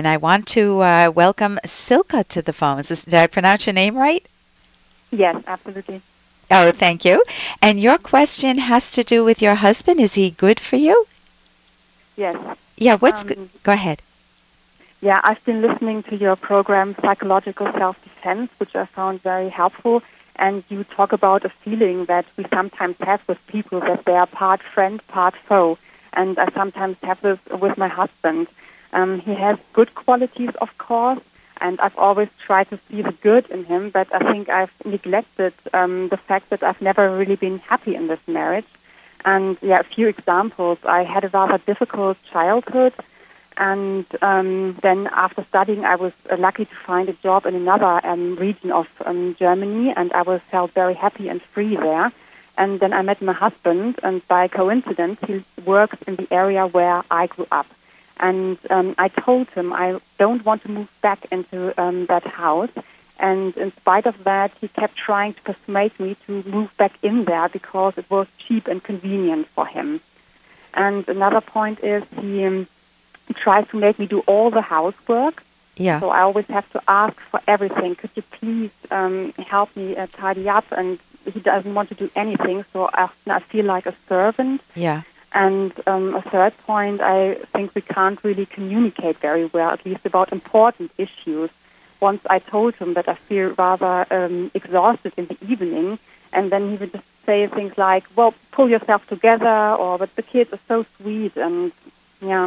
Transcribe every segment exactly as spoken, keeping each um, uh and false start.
And I want to uh, welcome Silke to the phone. Is this, did I pronounce your name right? Yes, absolutely. Oh, thank you. And your question has to do with your husband. Is he good for you? Yes. Yeah, what's Um, good? Go ahead. Yeah, I've been listening to your program, Psychological Self-Defense, which I found very helpful. And you talk about a feeling that we sometimes have with people, that they are part friend, part foe. And I sometimes have this with my husband. Um, he has good qualities, of course, and I've always tried to see the good in him, but I think I've neglected um, the fact that I've never really been happy in this marriage. And yeah, a few examples. I had a rather difficult childhood. And um, then after studying, I was uh, lucky to find a job in another um, region of um, Germany, and I was felt very happy and free there. And then I met my husband, and by coincidence, he works in the area where I grew up. And um, I told him I don't want to move back into um, that house. And in spite of that, he kept trying to persuade me to move back in there because it was cheap and convenient for him. And another point is he... Um, He tries to make me do all the housework. Yeah. So I always have to ask for everything. Could you please um, help me uh, tidy up? And he doesn't want to do anything, so often I feel like a servant. Yeah. And um, a third point, I think we can't really communicate very well, at least about important issues. Once I told him that I feel rather um, exhausted in the evening, and then he would just say things like, well, pull yourself together, or, but the kids are so sweet, and yeah.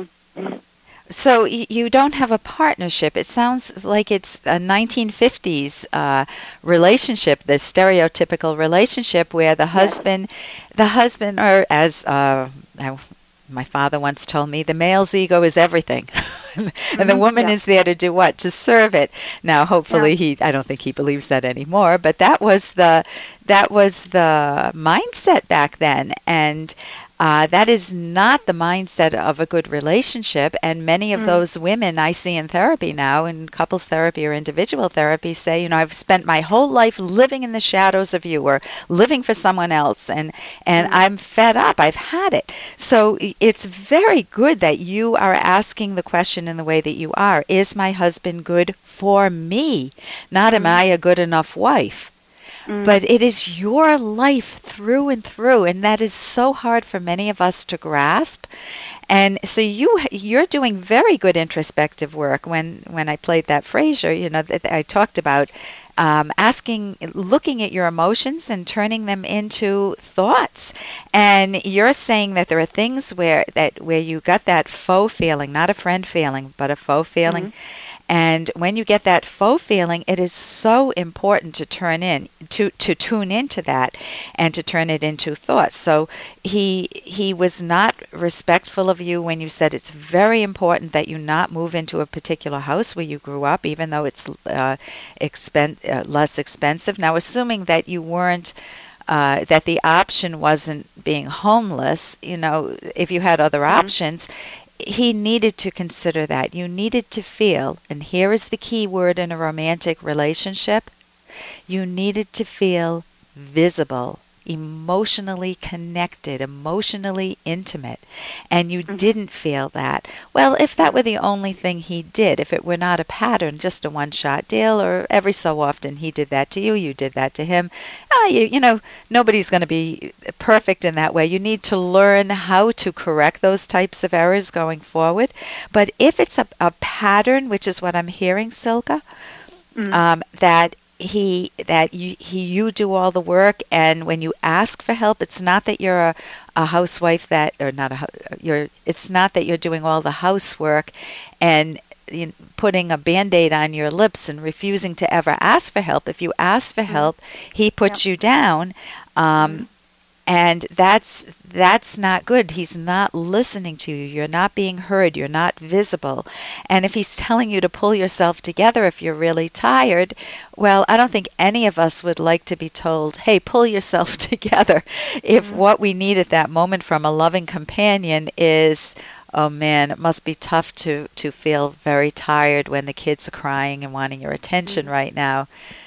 So y- you don't have a partnership. It sounds like it's a nineteen fifties uh, relationship, the stereotypical relationship where the husband, yes. the husband, or as uh, I, my father once told me, the male's ego is everything, and mm-hmm, the woman yeah. is there to do what? To serve it. Now, hopefully, yeah. he. I don't think he believes that anymore. But that was the that was the mindset back then, and. Uh, that is not the mindset of a good relationship, and many of mm. those women I see in therapy now, in couples therapy or individual therapy, say, you know, I've spent my whole life living in the shadows of you or living for someone else, and, and mm. I'm fed up. I've had it. So it's very good that you are asking the question in the way that you are. Is my husband good for me? Not mm. am I a good enough wife? Mm. But it is your life through and through, and that is so hard for many of us to grasp. And so you you're doing very good introspective work. When when I played that Frasier, you know, that I talked about um, asking, looking at your emotions and turning them into thoughts. And you're saying that there are things where that where you got that faux feeling, not a friend feeling, but a faux feeling. Mm-hmm. And when you get that faux feeling, it is so important to turn in, to, to tune into that and to turn it into thoughts. So he he was not respectful of you when you said it's very important that you not move into a particular house where you grew up, even though it's uh, expen- uh, less expensive. Now, assuming that you weren't Uh, that the option wasn't being homeless, you know, if you had other mm-hmm. options, he needed to consider that. You needed to feel, and here is the key word in a romantic relationship, you needed to feel visible, emotionally connected, emotionally intimate, and you mm-hmm. didn't feel that. Well, if that were the only thing he did, if it were not a pattern, just a one-shot deal, or every so often he did that to you, you did that to him, ah, you, you know, nobody's going to be perfect in that way. You need to learn how to correct those types of errors going forward. But if it's a, a pattern, which is what I'm hearing, Silke, mm-hmm. um, that he that you he you do all the work, and when you ask for help, it's not that you're a, a housewife that or not a you're it's not that you're doing all the housework and you know, putting a Band-Aid on your lips and refusing to ever ask for help. If you ask for mm-hmm. help, he puts yep. you down, um, mm-hmm. and that's that's not good. He's not listening to you. You're not being heard. You're not visible. And if he's telling you to pull yourself together if you're really tired, well, I don't think any of us would like to be told, hey, pull yourself together. If mm-hmm. what we need at that moment from a loving companion is, oh man, it must be tough to, to feel very tired when the kids are crying and wanting your attention mm-hmm. right now.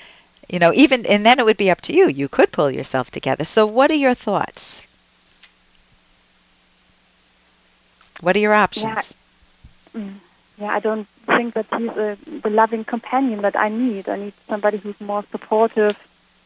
You know, even, and then it would be up to you. You could pull yourself together. So what are your thoughts? What are your options? Yeah, mm, yeah I don't think that he's a, the loving companion that I need. I need somebody who's more supportive.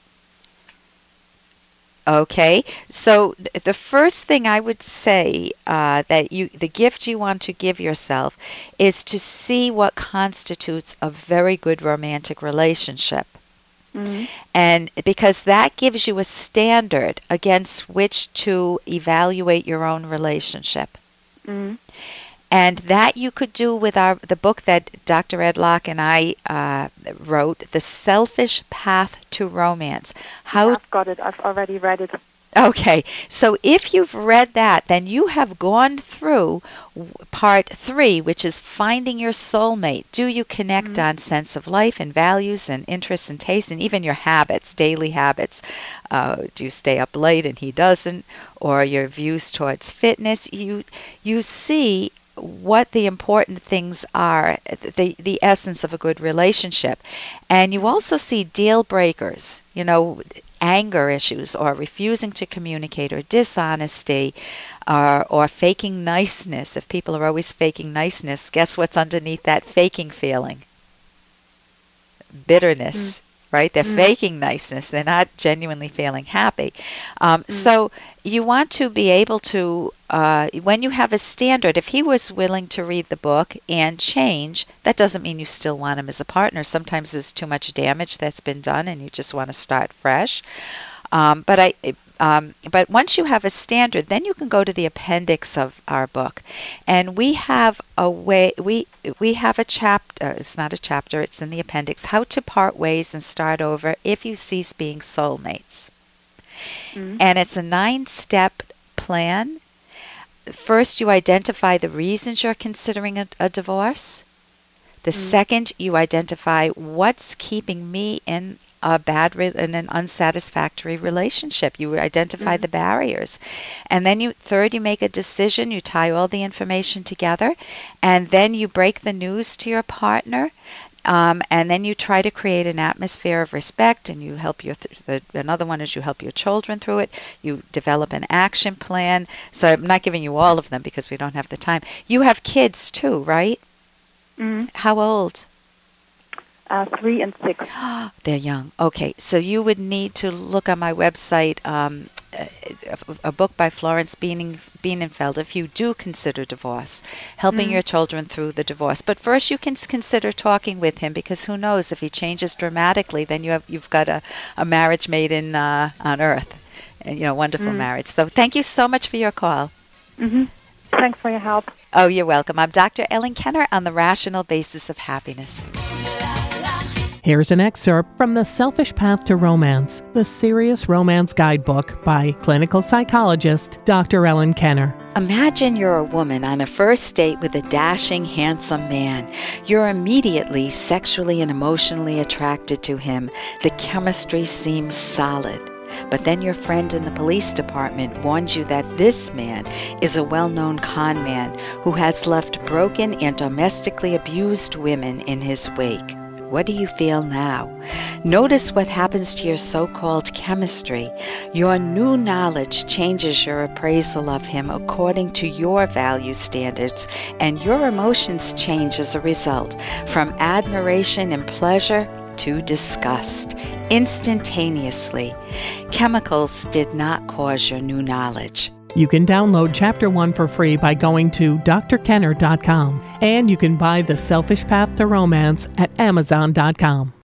Okay, so th- the first thing I would say uh, that you, the gift you want to give yourself is to see what constitutes a very good romantic relationship. Mm-hmm. And because that gives you a standard against which to evaluate your own relationship. Mm-hmm. And that you could do with our the book that Doctor Ed Locke and I uh, wrote, The Selfish Path to Romance. How I've got it. I've already read it. Okay, so if you've read that, then you have gone through part three, which is finding your soulmate. Do you connect mm-hmm. on sense of life and values and interests and tastes and even your habits, daily habits? Uh, do you stay up late and he doesn't? Or your views towards fitness? You you see what the important things are, the the essence of a good relationship. And you also see deal breakers, you know, anger issues or refusing to communicate or dishonesty or, or faking niceness. If people are always faking niceness, guess what's underneath that faking feeling? Bitterness. Mm. Right? They're mm. faking niceness. They're not genuinely feeling happy. Um, mm. So you want to be able to, uh, when you have a standard, if he was willing to read the book and change, that doesn't mean you still want him as a partner. Sometimes there's too much damage that's been done and you just want to start fresh. Um, but I... Um, but once you have a standard, then you can go to the appendix of our book, and we have a way. We we have a chapter. It's not a chapter. It's in the appendix. How to part ways and start over if you cease being soulmates. Mm-hmm. And it's a nine-step plan. First, you identify the reasons you're considering a, a divorce. The mm-hmm. second, you identify what's keeping me in a bad re- in an unsatisfactory relationship. You identify mm-hmm. the barriers. And then you third, you make a decision, you tie all the information together, and then you break the news to your partner. Um, and then you try to create an atmosphere of respect, and you help your th- the, another one is you help your children through it. You develop an action plan. So I'm not giving you all of them because we don't have the time. You have kids too, right? Mm-hmm. How old? Uh, three and six. They're young. Okay, so you would need to look on my website, um, a, a book by Florence Biening, Bienenfeld, if you do consider divorce, helping mm. your children through the divorce. But first you can consider talking with him, because who knows, if he changes dramatically, then you have, you've got a, a marriage made in uh, on earth. And, you know, wonderful mm. marriage. So thank you so much for your call. Mm-hmm. Thanks for your help. Oh, you're welcome. I'm Doctor Ellen Kenner on The Rational Basis of Happiness. Here's an excerpt from The Selfish Path to Romance, the Serious Romance Guidebook by clinical psychologist Doctor Ellen Kenner. Imagine you're a woman on a first date with a dashing, handsome man. You're immediately sexually and emotionally attracted to him. The chemistry seems solid. But then your friend in the police department warns you that this man is a well-known con man who has left broken and domestically abused women in his wake. What do you feel now? Notice what happens to your so-called chemistry. Your new knowledge changes your appraisal of him according to your value standards, and your emotions change as a result, from admiration and pleasure to disgust, instantaneously. Chemicals did not cause your new knowledge. You can download Chapter one for free by going to d r kenner dot com, and you can buy The Selfish Path to Romance at amazon dot com.